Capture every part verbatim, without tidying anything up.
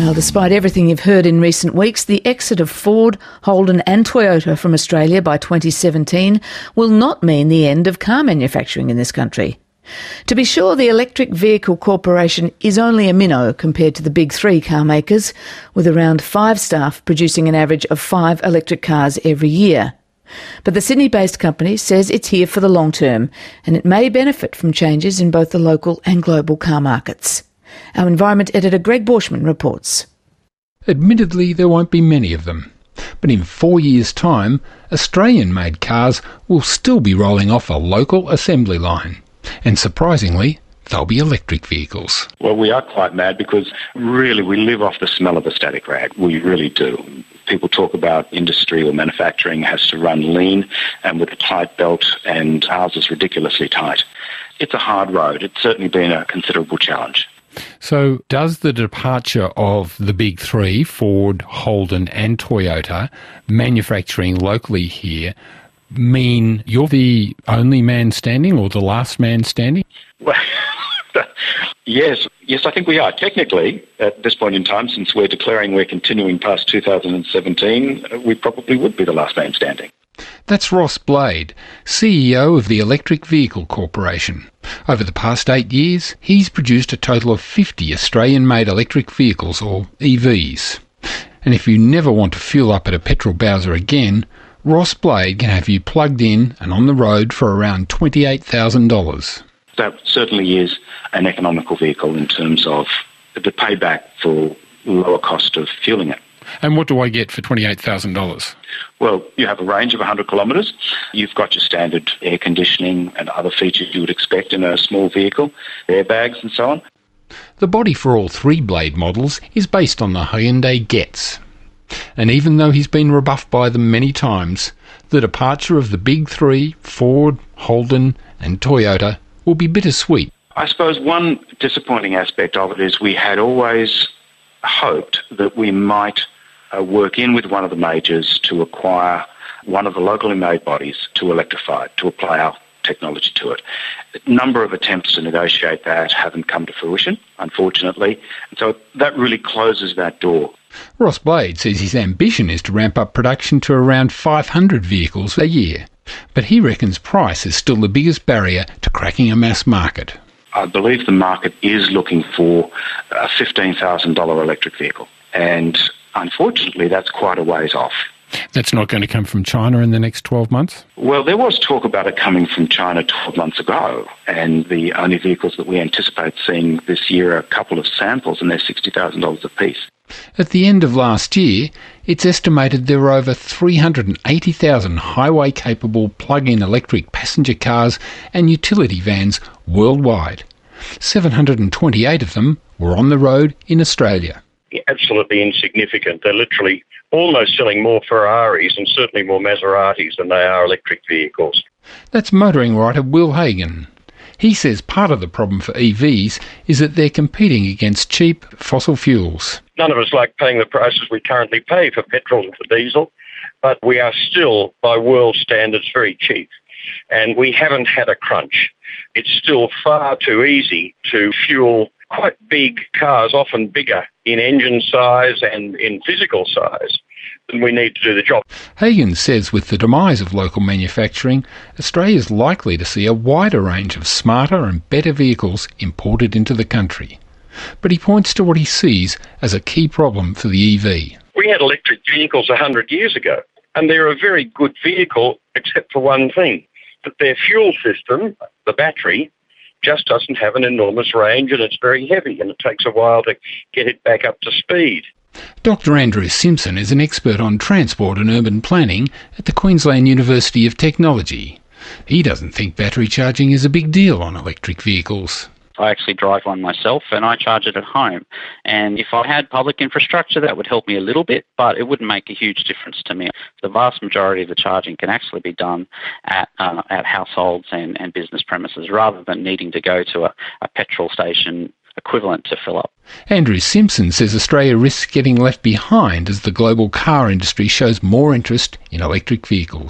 Well, despite everything you've heard in recent weeks, the exit of Ford, Holden and Toyota from Australia by twenty seventeen will not mean the end of car manufacturing in this country. To be sure, the Electric Vehicle Corporation is only a minnow compared to the big three car makers, with around five staff producing an average of five electric cars every year. But the Sydney-based company says it's here for the long term, and it may benefit from changes in both the local and global car markets. Our Environment Editor Greg Borschmann reports. Admittedly, there won't be many of them. But in four years' time, Australian-made cars will still be rolling off a local assembly line. And surprisingly, they'll be electric vehicles. Well, we are quite mad because really we live off the smell of a static rag. We really do. People talk about industry or manufacturing has to run lean and with a tight belt, and ours is ridiculously tight. It's a hard road. It's certainly been a considerable challenge. So does the departure of the big three, Ford, Holden and Toyota, manufacturing locally here, mean you're the only man standing or the last man standing? Well, yes, yes, I think we are. Technically, at this point in time, since we're declaring we're continuing past two thousand seventeen, we probably would be the last man standing. That's Ross Blade, C E O of the Electric Vehicle Corporation. Over the past eight years, he's produced a total of fifty Australian-made electric vehicles, or E Vs. And if you never want to fuel up at a petrol bowser again, Ross Blade can have you plugged in and on the road for around twenty-eight thousand dollars. That certainly is an economical vehicle in terms of the payback for lower cost of fueling it. And what do I get for twenty-eight thousand dollars? Well, you have a range of one hundred kilometres. You've got your standard air conditioning and other features you would expect in a small vehicle, airbags and so on. The body for all three Blade models is based on the Hyundai Getz. And even though he's been rebuffed by them many times, the departure of the big three, Ford, Holden and Toyota, will be bittersweet. I suppose one disappointing aspect of it is we had always hoped that we might uh, work in with one of the majors to acquire one of the locally made bodies to electrify it, to apply our technology to it. A number of attempts to negotiate that haven't come to fruition, unfortunately, and so that really closes that door. Ross Blade says his ambition is to ramp up production to around five hundred vehicles a year, but he reckons price is still the biggest barrier to cracking a mass market. I believe the market is looking for a fifteen thousand dollars electric vehicle, and unfortunately that's quite a ways off. That's not going to come from China in the next twelve months? Well, there was talk about it coming from China twelve months ago, and the only vehicles that we anticipate seeing this year are a couple of samples, and they're sixty thousand dollars a piece. At the end of last year, it's estimated there were over three hundred eighty thousand highway-capable plug-in electric passenger cars and utility vans worldwide. seven hundred twenty-eight of them were on the road in Australia. Absolutely insignificant. They're literally almost selling more Ferraris and certainly more Maseratis than they are electric vehicles. That's motoring writer Will Hagan. He says part of the problem for E Vs is that they're competing against cheap fossil fuels. None of us like paying the prices we currently pay for petrol and for diesel, but we are still, by world standards, very cheap. And we haven't had a crunch. It's still far too easy to fuel quite big cars, often bigger in engine size and in physical size, than we need to do the job. Hagan says with the demise of local manufacturing, Australia is likely to see a wider range of smarter and better vehicles imported into the country. But he points to what he sees as a key problem for the E V. We had electric vehicles one hundred years ago, and they're a very good vehicle except for one thing, that their fuel system, the battery, just doesn't have an enormous range, and it's very heavy, and it takes a while to get it back up to speed. Doctor Andrew Simpson is an expert on transport and urban planning at the Queensland University of Technology. He doesn't think battery charging is a big deal on electric vehicles. I actually drive one myself and I charge it at home. And if I had public infrastructure, that would help me a little bit, but it wouldn't make a huge difference to me. The vast majority of the charging can actually be done at uh, at households and, and business premises rather than needing to go to a, a petrol station equivalent to fill up. Andrew Simpson says Australia risks getting left behind as the global car industry shows more interest in electric vehicles.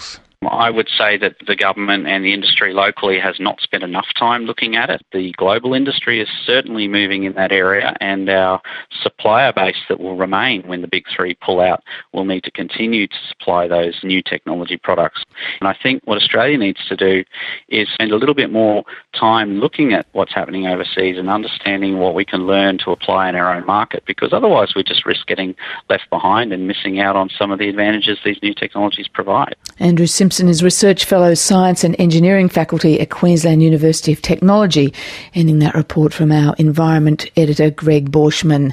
I would say that the government and the industry locally has not spent enough time looking at it. The global industry is certainly moving in that area, and our supplier base that will remain when the big three pull out will need to continue to supply those new technology products. And I think what Australia needs to do is spend a little bit more time looking at what's happening overseas and understanding what we can learn to apply in our own market, because otherwise we just risk getting left behind and missing out on some of the advantages these new technologies provide. Andrew Simpson is Research Fellow, Science and Engineering Faculty at Queensland University of Technology, ending that report from our Environment editor Greg Borschman.